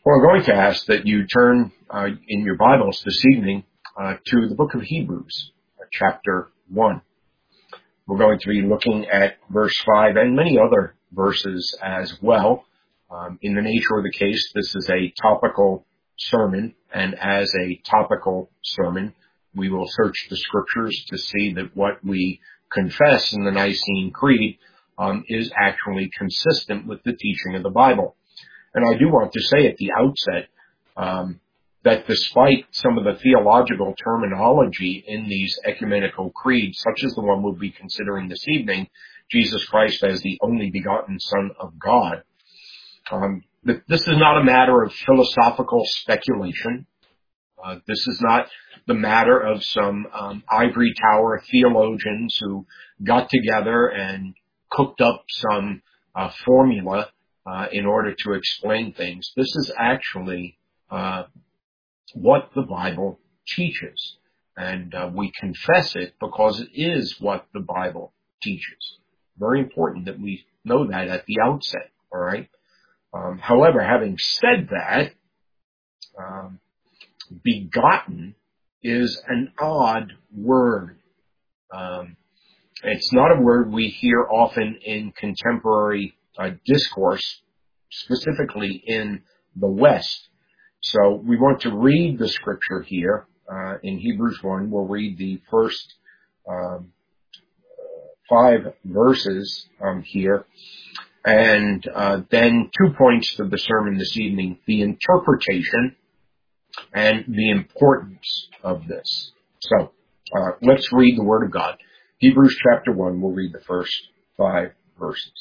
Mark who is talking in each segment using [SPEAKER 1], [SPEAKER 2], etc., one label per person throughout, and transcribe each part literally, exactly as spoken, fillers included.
[SPEAKER 1] Well, I'm going to ask that you turn uh, in your Bibles this evening uh, to the book of Hebrews, uh, chapter one. We're going to be looking at verse five and many other verses as well. Um, in the nature of the case, this is a topical sermon, and as a topical sermon, we will search the scriptures to see that what we confess in the Nicene Creed um, is actually consistent with the teaching of the Bible. And I do want to say at the outset um, that despite some of the theological terminology in these ecumenical creeds, such as the one we'll be considering this evening, Jesus Christ as the only begotten Son of God, um, this is not a matter of philosophical speculation. Uh, this is not the matter of some um, ivory tower theologians who got together and cooked up some uh, formula Uh, in order to explain things. This is actually uh, what the Bible teaches. And uh, we confess it because it is what the Bible teaches. Very important that we know that at the outset, all right? Um, however, having said that, um, begotten is an odd word. Um, it's not a word we hear often in contemporary Uh, discourse, specifically in the West. So we want to read the scripture here uh, in Hebrews one. We'll read the first um, five verses um, here, and uh, then two points to the sermon this evening: the interpretation and the importance of this. So uh, let's read the Word of God. Hebrews chapter one. We'll read the first five verses.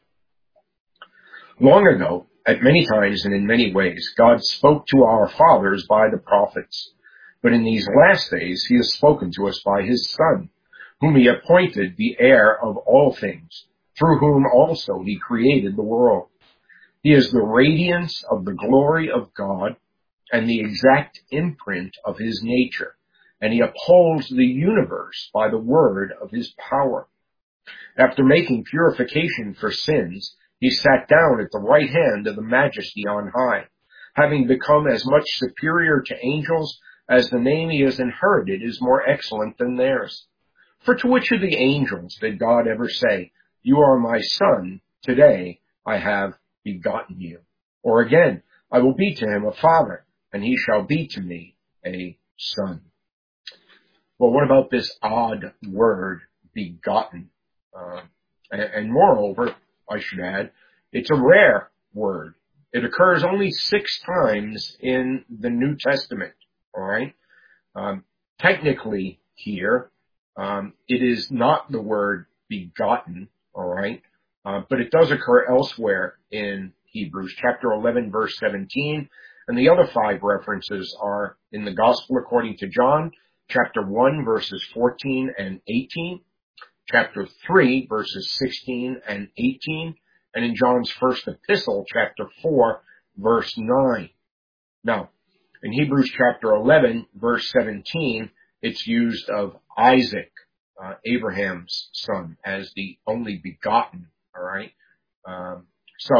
[SPEAKER 1] Long ago, at many times and in many ways, God spoke to our fathers by the prophets. But in these last days, he has spoken to us by his Son, whom he appointed the heir of all things, through whom also he created the world. He is the radiance of the glory of God and the exact imprint of his nature, and he upholds the universe by the word of his power. After making purification for sins, he sat down at the right hand of the Majesty on high, having become as much superior to angels as the name he has inherited is more excellent than theirs. For to which of the angels did God ever say, "You are my son, today I have begotten you"? Or again, "I will be to him a father, and he shall be to me a son"? Well, what about this odd word, begotten? Uh, and, and moreover, I should add, it's a rare word. It occurs only six times in the New Testament, all right? Um, technically here, um, it is not the word begotten, all right? Uh, but it does occur elsewhere in Hebrews chapter eleven, verse seventeen, and the other five references are in the Gospel according to John, chapter one, verses fourteen and eighteen, chapter three, verses sixteen and eighteen, and in John's first epistle, chapter four, verse nine. Now, in Hebrews chapter eleven, verse seventeen, it's used of Isaac, uh, Abraham's son, as the only begotten, all right? Um, so,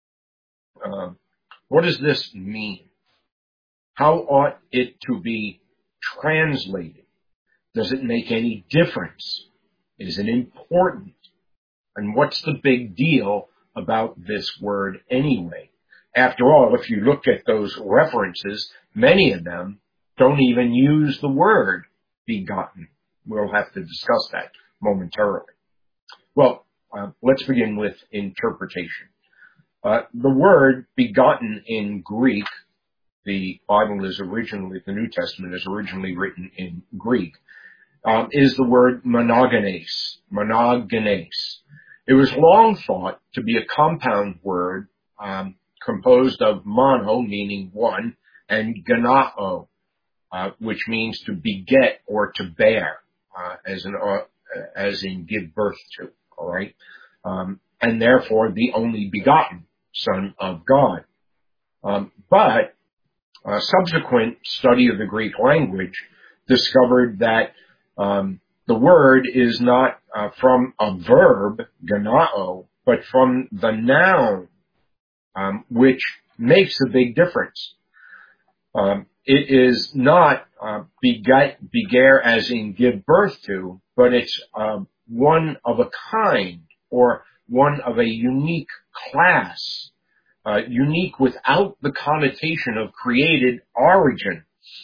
[SPEAKER 1] um, what does this mean? How ought it to be translated? Does it make any difference? Is it important? And what's the big deal about this word anyway? After all, if you look at those references, many of them don't even use the word begotten. We'll have to discuss that momentarily. Well, uh, let's begin with interpretation. Uh, the word begotten in Greek, the Bible is originally, the New Testament is originally written in Greek, Um, is the word monogenes, monogenes. It was long thought to be a compound word um, composed of mono, meaning one, and genao, uh, which means to beget or to bear, uh, as an uh, as in give birth to. All right, um, and therefore the only begotten Son of God. Um, but uh, subsequent study of the Greek language discovered that Um, the word is not uh, from a verb, genao, but from the noun, um, which makes a big difference. Um, it is not uh, beget, begar as in give birth to, but it's uh, one of a kind, or one of a unique class, uh, unique without the connotation of created origin.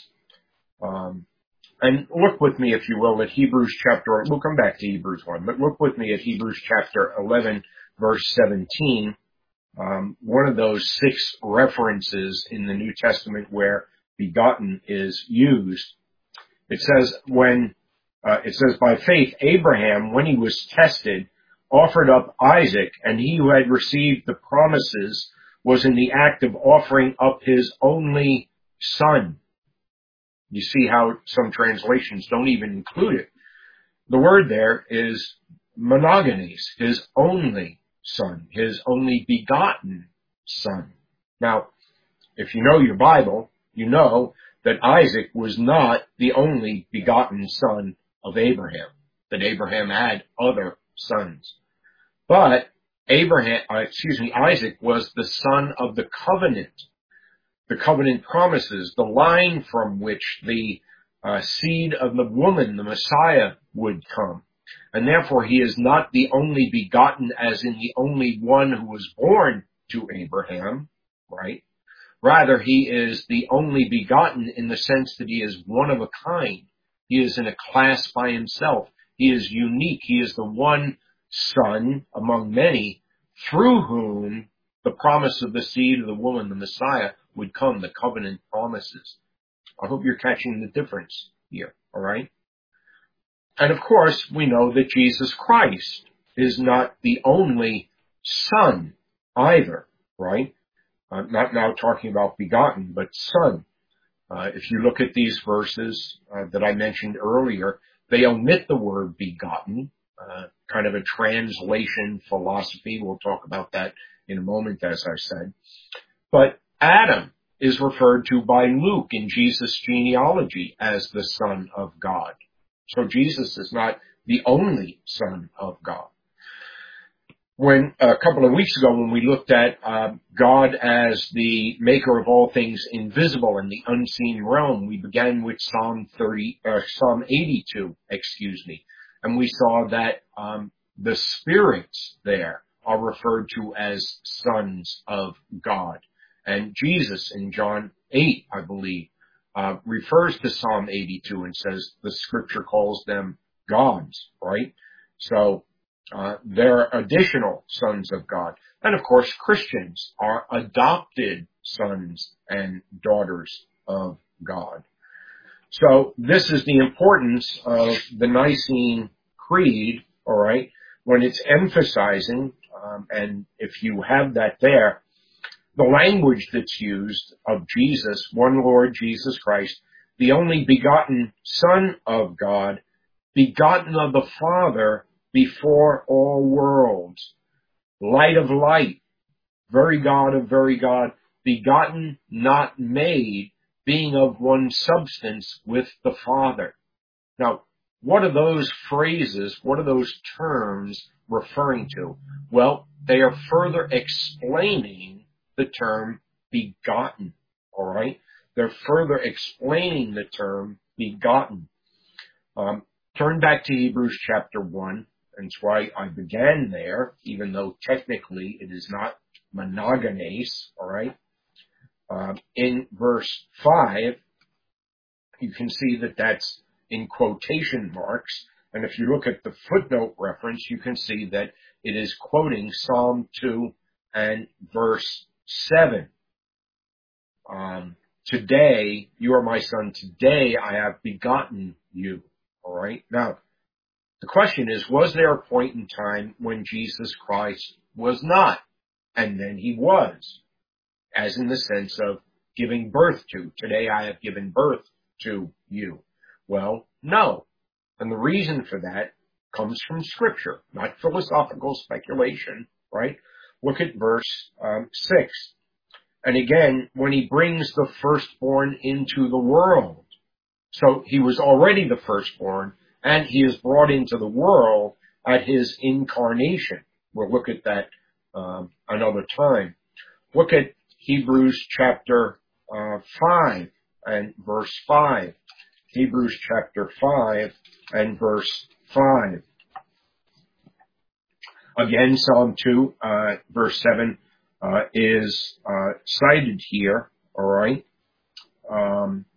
[SPEAKER 1] Um, and look with me, if you will, at Hebrews chapter, we'll come back to Hebrews one, but look with me at Hebrews chapter eleven, verse seventeen. Um, one of those six references in the New Testament where begotten is used. It says when, uh, it says by faith, Abraham, when he was tested, offered up Isaac, and he who had received the promises was in the act of offering up his only son. You see how some translations don't even include it. The word there is monogenes, his only son, his only begotten son. Now, if you know your Bible, you know that Isaac was not the only begotten son of Abraham, that Abraham had other sons. But Abraham, uh, excuse me, Isaac was the son of the covenant, the covenant promises, the line from which the uh, seed of the woman, the Messiah, would come. And therefore he is not the only begotten as in the only one who was born to Abraham, right? Rather, he is the only begotten in the sense that he is one of a kind. He is in a class by himself. He is unique. He is the one son among many through whom the promise of the seed of the woman, the Messiah, would come, the covenant promises. I hope you're catching the difference here, all right? And of course, we know that Jesus Christ is not the only son either, right? Uh, not now talking about begotten, but son. Uh, if you look at these verses uh, that I mentioned earlier, they omit the word begotten, uh, kind of a translation philosophy. We'll talk about that in a moment, as I said. But Adam is referred to by Luke in Jesus' genealogy as the Son of God. So Jesus is not the only Son of God. When a couple of weeks ago, when we looked at uh, God as the maker of all things invisible in the unseen realm, we began with Psalm thirty, uh, Psalm eighty-two, excuse me, and we saw that um, the spirits there are referred to as sons of God, and Jesus in John eight, I believe, uh, refers to Psalm eighty-two and says the Scripture calls them gods, right? So. Uh, they're additional sons of God. And of course, Christians are adopted sons and daughters of God. So this is the importance of the Nicene Creed, all right, when it's emphasizing, um, and if you have that there, the language that's used of Jesus, one Lord Jesus Christ, the only begotten Son of God, begotten of the Father, before all worlds, light of light, very God of very God, begotten, not made, being of one substance with the Father. Now, what are those phrases, what are those terms referring to? Well, they are further explaining the term begotten, all right? They're further explaining the term begotten. Um, turn back to Hebrews chapter one. That's why I began there, even though technically it is not monogenes, all right? Uh, in verse five, you can see that that's in quotation marks. And if you look at the footnote reference, you can see that it is quoting Psalm two and verse seven. Um, today, you are my son. Today I have begotten you, all right? Now, the question is, was there a point in time when Jesus Christ was not? And then he was, as in the sense of giving birth to. Today I have given birth to you. Well, no. And the reason for that comes from Scripture, not philosophical speculation, right? Look at verse um, six. And again, when he brings the firstborn into the world. So he was already the firstborn, and he is brought into the world at his incarnation. We'll look at that um, another time. Look at Hebrews chapter uh, five and verse five. Hebrews chapter five and verse five. Again, Psalm two, uh, verse seven, uh, is, uh, cited here, alright? Um,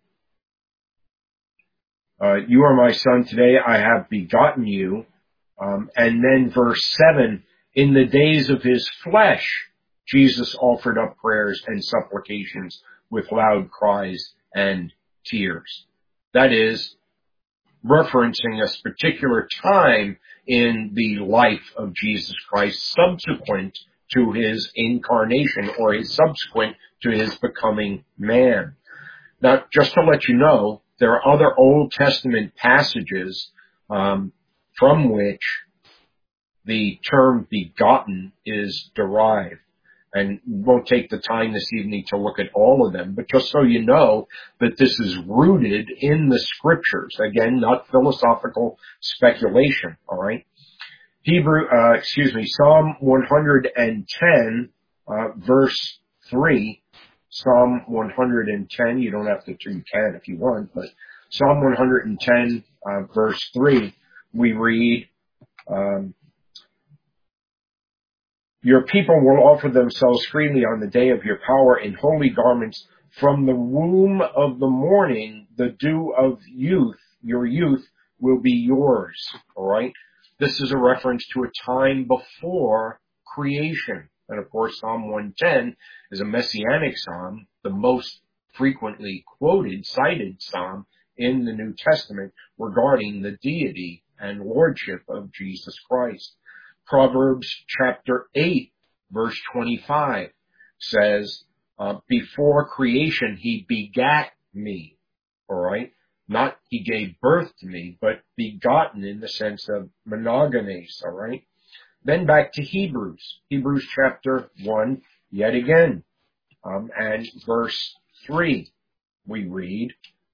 [SPEAKER 1] uh, you are my son, today I have begotten you. Um, and then verse seven, in the days of his flesh, Jesus offered up prayers and supplications with loud cries and tears. That is, referencing a particular time in the life of Jesus Christ subsequent to his incarnation, or his subsequent to his becoming man. Now, just to let you know, there are other Old Testament passages um, from which the term begotten is derived. And we won't take the time this evening to look at all of them, but just so you know that this is rooted in the scriptures. Again, not philosophical speculation, all right? Hebrew, uh, excuse me, Psalm one hundred ten, uh, verse three. Psalm one hundred ten, you don't have to, you can if you want, but Psalm one hundred ten, uh, verse three, we read, um, your people will offer themselves freely on the day of your power in holy garments. From the womb of the morning, the dew of youth, your youth, will be yours. All right? This is a reference to a time before creation. And of course, Psalm one ten is a messianic psalm, the most frequently quoted, cited psalm in the New Testament regarding the deity and lordship of Jesus Christ. Proverbs chapter eight, verse twenty-five says, uh, before creation he begat me. All right? Not he gave birth to me, but begotten in the sense of monogenes. All right? Then back to Hebrews. Hebrews chapter one, yet again. Um, and verse three, we read,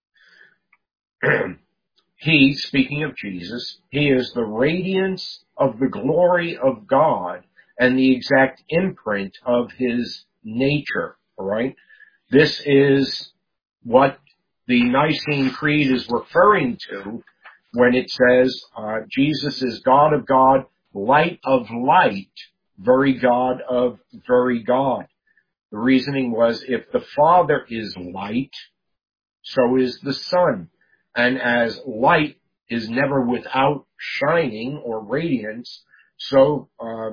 [SPEAKER 1] he, speaking of Jesus, he is the radiance of the glory of God and the exact imprint of his nature, all right? This is what the Nicene Creed is referring to when it says, uh, Jesus is God of God, light of light, very God of very God. The reasoning was, if the Father is light, so is the Son. And as light is never without shining or radiance, so uh,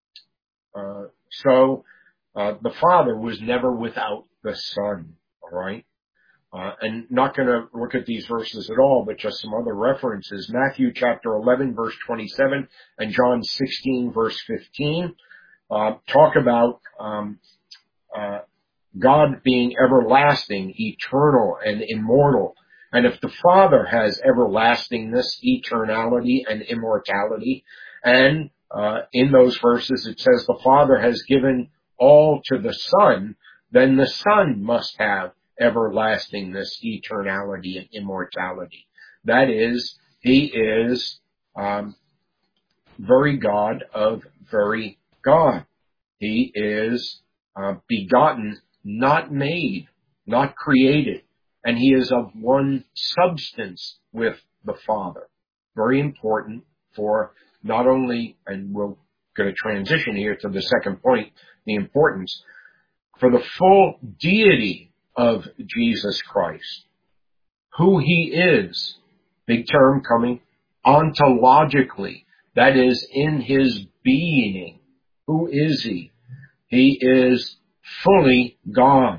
[SPEAKER 1] uh, so uh, the Father was never without the Son. All right, uh, and not going to look at these verses at all, but just some other references. Matthew chapter eleven, verse twenty-seven, and John sixteen, verse fifteen, uh, talk about um, uh, God being everlasting, eternal, and immortal. And if the Father has everlastingness, eternality, and immortality, and uh, in those verses it says the Father has given all to the Son, then the Son must have everlastingness, eternality, and immortality. That is, he is um, very God of very God. He is uh, begotten, not made, not created. And he is of one substance with the Father. Very important for not only, and we're going to transition here to the second point, the importance, for the full deity of Jesus Christ. Who he is, big term coming, ontologically, that is, in his being. Who is he? He is fully God.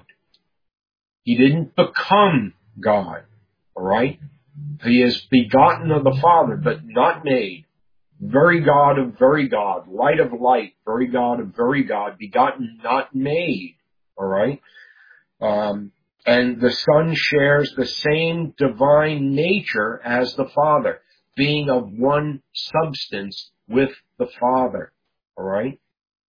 [SPEAKER 1] He didn't become God, all right? He is begotten of the Father, but not made. Very God of very God, light of light, very God of very God, begotten, not made, all right? Um, and the Son shares the same divine nature as the Father, being of one substance with the Father, all right?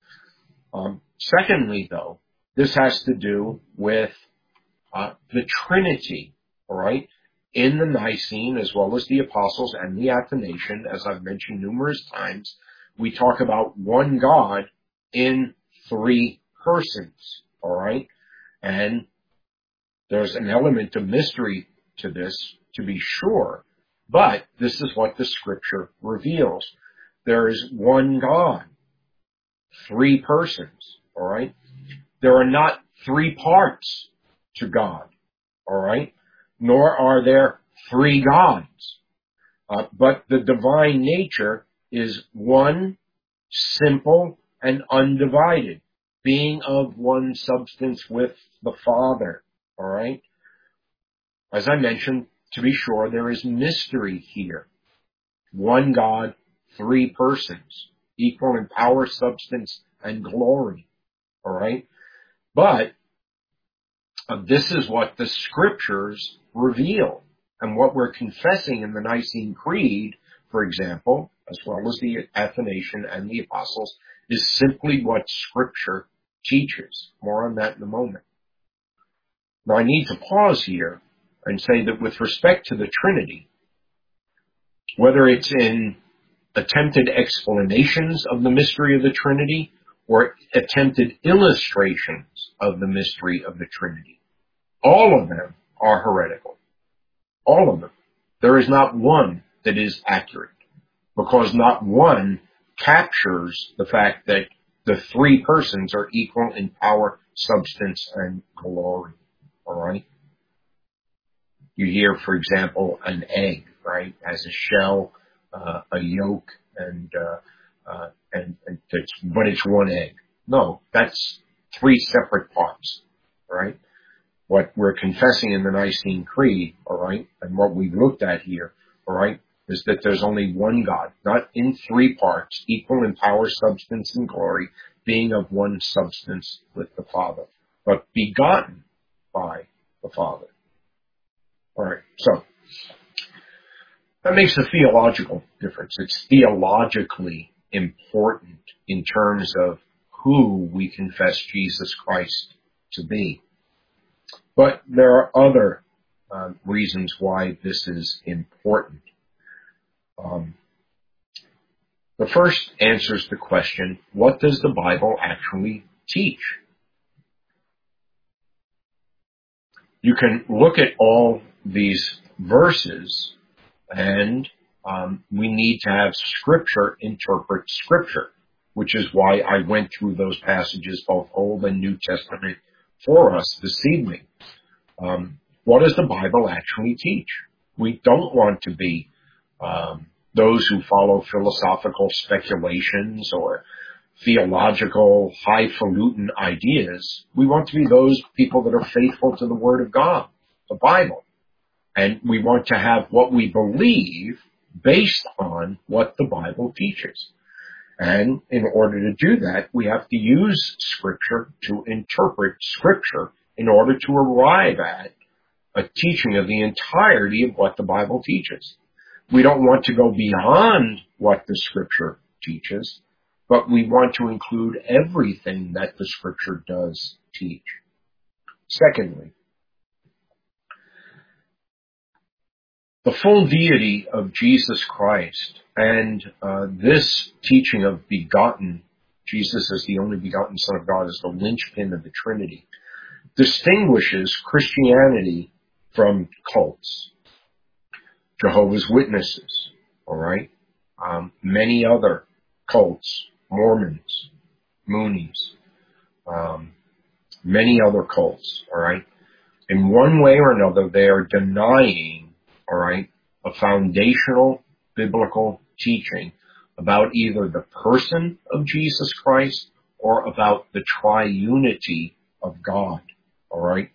[SPEAKER 1] Um, secondly, though, this has to do with Uh, the Trinity, all right, in the Nicene as well as the Apostles and the Athanasian, as I've mentioned numerous times, we talk about one God in three persons, all right. And there's an element of mystery to this, to be sure. But this is what the scripture reveals. There is one God, three persons, all right? There are not three parts to God, all right? Nor are there three gods. Uh, but the divine nature is one, simple, and undivided, being of one substance with the Father, all right? As I mentioned, to be sure, there is mystery here. One God, three persons, equal in power, substance, and glory, all right? But uh, this is what the scriptures reveal. And what we're confessing in the Nicene Creed, for example, as well as the Athanasian and the Apostles, is simply what Scripture teaches. More on that in a moment. Now I need to pause here and say that with respect to the Trinity, whether it's in attempted explanations of the mystery of the Trinity or attempted illustrations of the mystery of the Trinity, all of them are heretical. All of them. There is not one that is accurate, because not one captures the fact that the three persons are equal in power, substance, and glory. All right? You hear, for example, an egg, right, has a shell, uh, a yolk, and, uh, uh, and, and it's, but it's one egg. No, that's three separate parts, right? What we're confessing in the Nicene Creed, all right, and what we've looked at here, all right, is that there's only one God, not in three parts, equal in power, substance, and glory, being of one substance with the Father, but begotten by the Father. All right, so that makes a theological difference. It's theologically important in terms of who we confess Jesus Christ to be. But there are other uh, reasons why this is important. Um, the first answers the question, what does the Bible actually teach? You can look at all these verses, and um, we need to have Scripture interpret Scripture, which is why I went through those passages, both Old and New Testament, for us this evening. Um, what does the Bible actually teach? We don't want to be um, those who follow philosophical speculations or theological highfalutin ideas. We want to be those people that are faithful to the Word of God, the Bible. And we want to have what we believe based on what the Bible teaches. And in order to do that, we have to use Scripture to interpret Scripture in order to arrive at a teaching of the entirety of what the Bible teaches. We don't want to go beyond what the Scripture teaches, but we want to include everything that the Scripture does teach. Secondly, the full deity of Jesus Christ and uh, this teaching of begotten, Jesus as the only begotten Son of God, is the linchpin of the Trinity, distinguishes Christianity from cults, Jehovah's Witnesses, all right, um, many other cults, Mormons, Moonies, um, many other cults, all right. In one way or another, they are denying, all right, a foundational biblical teaching about either the person of Jesus Christ or about the triunity of God, all right?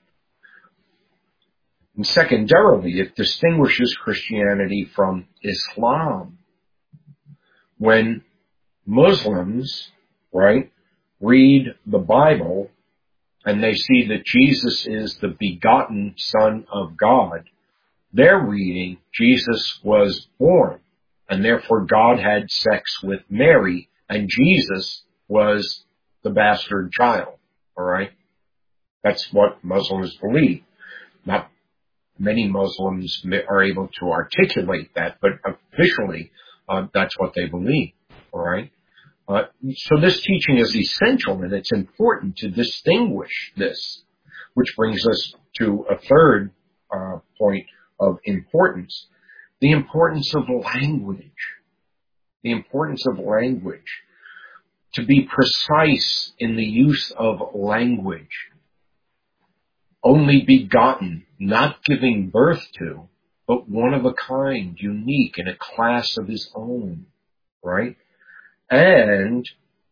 [SPEAKER 1] And secondarily, it distinguishes Christianity from Islam. When Muslims, right, read the Bible and they see that Jesus is the begotten Son of God, they're reading Jesus was born, and therefore God had sex with Mary, and Jesus was the bastard child, all right? That's what Muslims believe. Not many Muslims are able to articulate that, but officially, uh, that's what they believe, all right? Uh, so this teaching is essential, and it's important to distinguish this. which brings us to a third uh, point of importance. The importance of language. The importance of language. To be precise in the use of language. Only begotten, not giving birth to, but one of a kind, unique, in a class of his own, right? And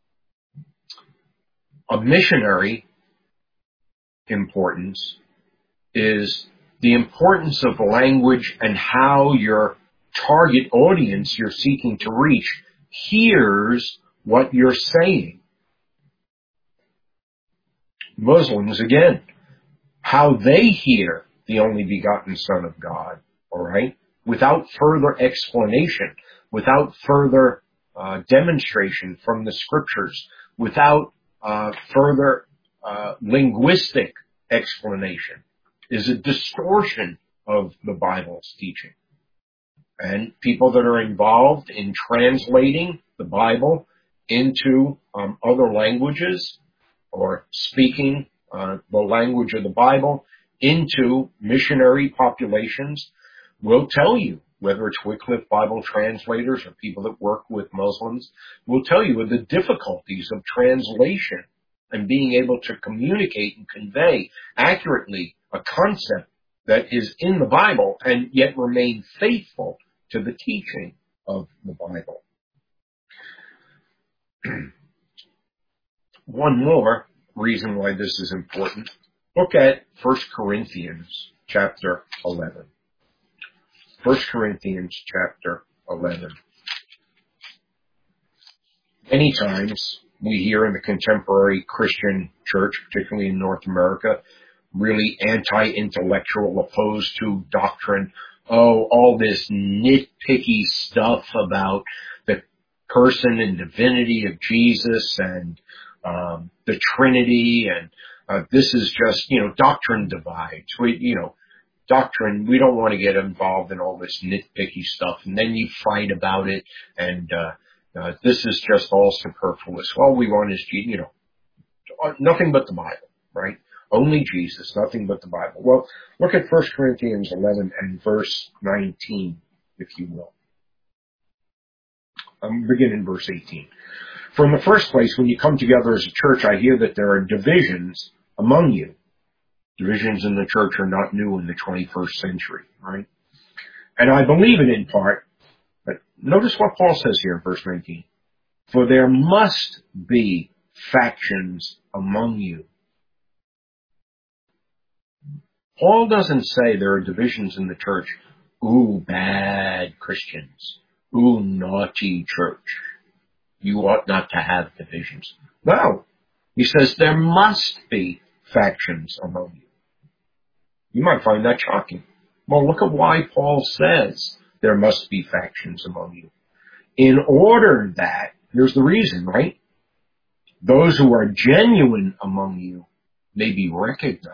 [SPEAKER 1] a missionary importance is the importance of language and how your target audience you're seeking to reach hears what you're saying. Muslims, again, how they hear the only begotten Son of God, all right, without further explanation, without further uh, demonstration from the scriptures, without uh, further uh, linguistic explanation, is a distortion of the Bible's teaching. And people that are involved in translating the Bible into um, other languages or speaking uh, the language of the Bible into missionary populations will tell you, whether it's Wycliffe Bible translators or people that work with Muslims, will tell you of the difficulties of translation and being able to communicate and convey accurately a concept that is in the Bible and yet remain faithful to the teaching of the Bible. One more reason why this is important. Look at First Corinthians chapter eleven. First Corinthians chapter eleven. Many times we hear in the contemporary Christian church, particularly in North America, really anti-intellectual, opposed to doctrine. Oh, all this nitpicky stuff about the person and divinity of Jesus and um, the Trinity, and uh, this is just, you know, doctrine divides. We, you know, doctrine, we don't want to get involved in all this nitpicky stuff, and then you fight about it, and uh, uh, this is just all superfluous. All we want is, you know, nothing but the Bible, right? Only Jesus, nothing but the Bible. Well, look at First Corinthians eleven and verse nineteen, if you will. Um, begin in verse eighteen. For in the first place, when you come together as a church, I hear that there are divisions among you. Divisions in the church are not new in the twenty-first century, right? And I believe it in part, but notice what Paul says here in verse nineteen. For there must be factions among you. Paul doesn't say there are divisions in the church. Ooh, bad Christians. Ooh, naughty church. You ought not to have divisions. No. He says there must be factions among you. You might find that shocking. Well, look at why Paul says there must be factions among you. In order that, here's the reason, right? Those who are genuine among you may be recognized.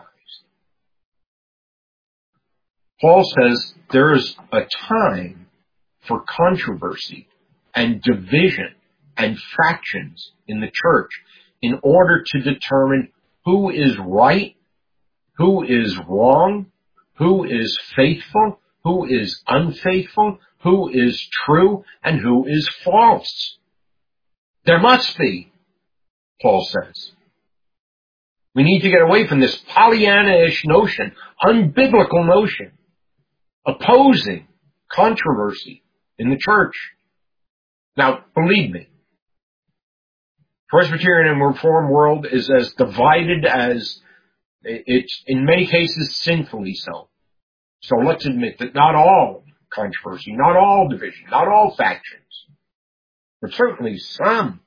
[SPEAKER 1] Paul says there is a time for controversy and division and factions in the church in order to determine who is right, who is wrong, who is faithful, who is unfaithful, who is true, and who is false. There must be, Paul says. We need to get away from this Pollyanna-ish notion, unbiblical notion, opposing controversy in the church. Now, believe me, Presbyterian and Reformed world is as divided as it's, in many cases, sinfully so. So let's admit that not all controversy, not all division, not all factions, but certainly some.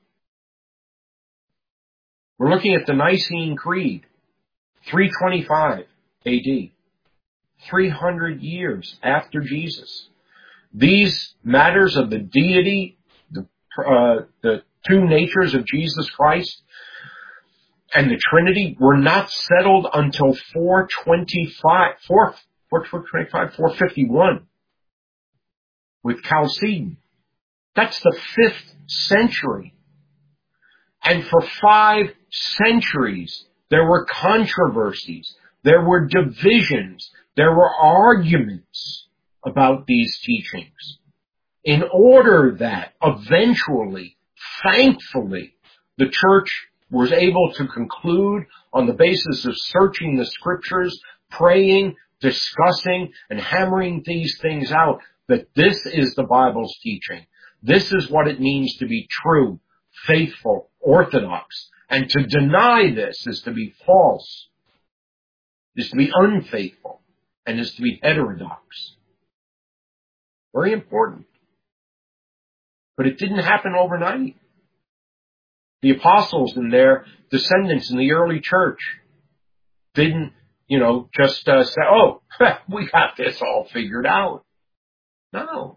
[SPEAKER 1] We're looking at the Nicene Creed, three twenty-five A D, three hundred years after Jesus. These matters of the deity, the, uh, the two natures of Jesus Christ, and the Trinity were not settled until four twenty-five, four twenty-five, four fifty-one with Chalcedon. That's the fifth century. And for five centuries, there were controversies There were divisions. There were arguments about these teachings. In order that eventually, thankfully, the church was able to conclude on the basis of searching the scriptures, praying, discussing, and hammering these things out, that this is the Bible's teaching. This is what it means to be true, faithful, orthodox. And to deny this is to be false, is to be unfaithful, and is to be heterodox. Very important. But it didn't happen overnight. The apostles and their descendants in the early church didn't, you know, just uh, say, oh, we got this all figured out. No.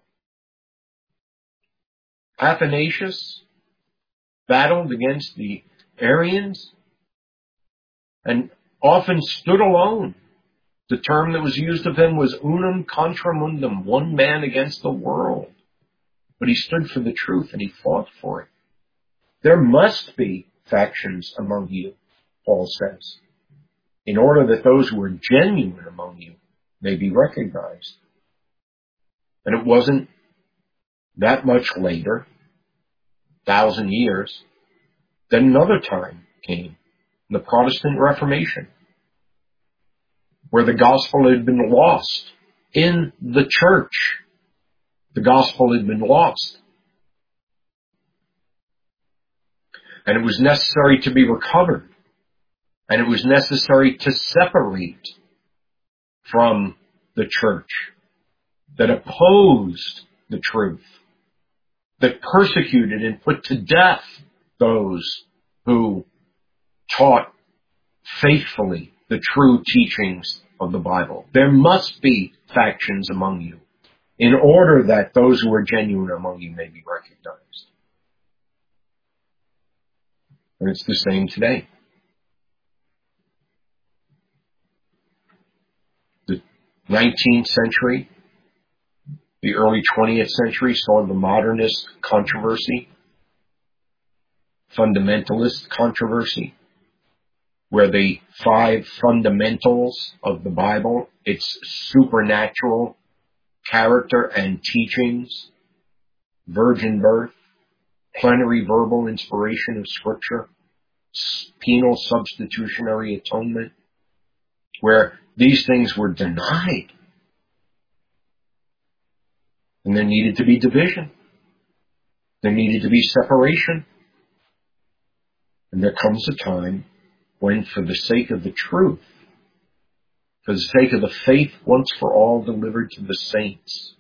[SPEAKER 1] Athanasius battled against the Arians and often stood alone. The term that was used of him was unum contra mundum, one man against the world. But he stood for the truth and he fought for it. There must be factions among you, Paul says, in order that those who are genuine among you may be recognized. And it wasn't that much later, thousand years, that another time came, the Protestant Reformation, where the gospel had been lost in the church. The gospel had been lost. And it was necessary to be recovered. And it was necessary to separate from the church that opposed the truth, that persecuted and put to death those who taught faithfully the true teachings of the Bible. There must be factions among you in order that those who are genuine among you may be recognized. And it's the same today. The nineteenth century, the early twentieth century saw the modernist controversy, fundamentalist controversy, where the five fundamentals of the Bible, its supernatural character and teachings, virgin birth, plenary verbal inspiration of Scripture, penal substitutionary atonement, where these things were denied. And there needed to be division. There needed to be separation. And there comes a time when, for the sake of the truth, for the sake of the faith once for all delivered to the saints,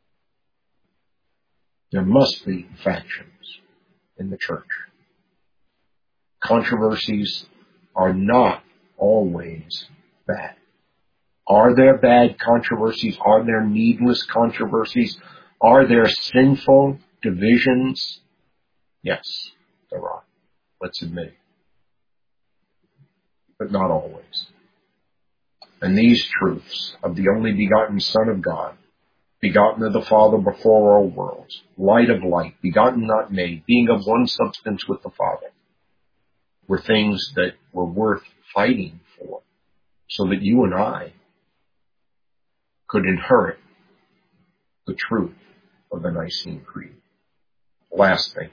[SPEAKER 1] there must be factions in the church. Controversies are not always bad. Are there bad controversies? Are there needless controversies? Are there sinful divisions? Yes, there are. Let's admit it. But not always. And these truths of the only begotten Son of God, begotten of the Father before all worlds, light of light, begotten not made, being of one substance with the Father, were things that were worth fighting for, so that you and I could inherit the truth of the Nicene Creed. Last thing.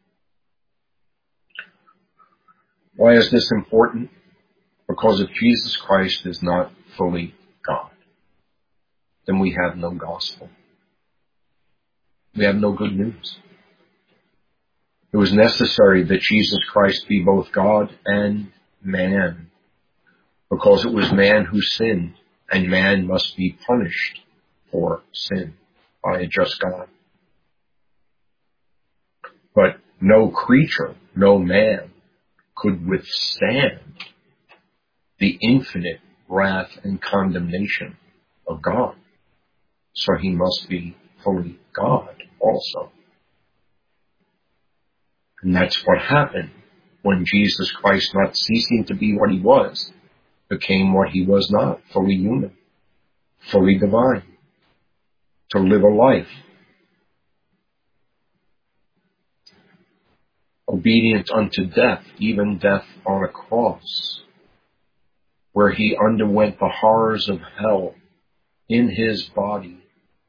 [SPEAKER 1] Why is this important? Because if Jesus Christ is not fully God, then we have no gospel. We have no good news. It was necessary that Jesus Christ be both God and man, because it was man who sinned, and man must be punished for sin by a just God. But no creature, no man, could withstand the infinite wrath and condemnation of God. So he must be fully God also. And that's what happened when Jesus Christ, not ceasing to be what he was, became what he was not, fully human, fully divine, to live a life obedient unto death, even death on a cross. where he underwent the horrors of hell in his body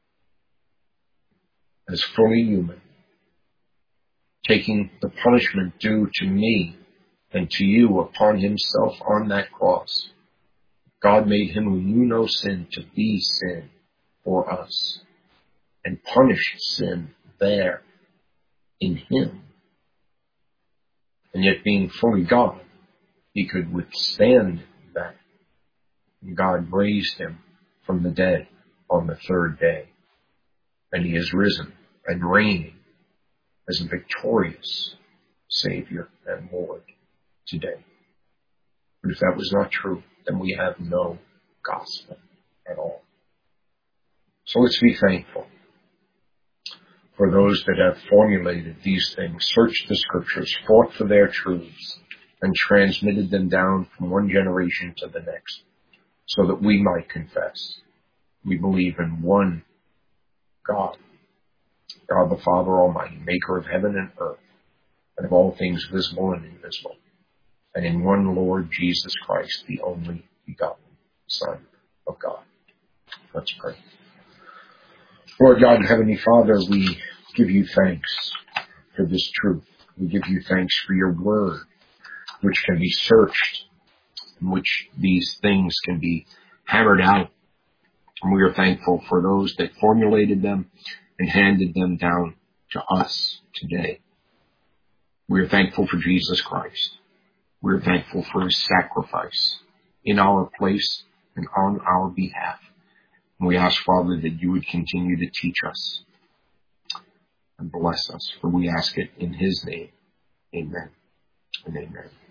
[SPEAKER 1] as fully human, taking the punishment due to me and to you upon himself on that cross. God made him who knew no sin to be sin for us, and punished sin there in him. And yet, being fully God, he could withstand that. And God raised him from the dead on the third day. And he is risen and reigning as a victorious Savior and Lord today. But if that was not true, then we have no gospel at all. So let's be thankful for those that have formulated these things, searched the scriptures, fought for their truths, and transmitted them down from one generation to the next, so that we might confess we believe in one God, God the Father Almighty, maker of heaven and earth, and of all things visible and invisible, and in one Lord Jesus Christ, the only begotten Son of God. Let's pray. Lord God, Heavenly Father, we give you thanks for this truth. We give you thanks for your word, which can be searched, in which these things can be hammered out. And we are thankful for those that formulated them and handed them down to us today. We are thankful for Jesus Christ. We are thankful for his sacrifice in our place and on our behalf. And we ask, Father, that you would continue to teach us and bless us, for we ask it in his name. Amen and amen.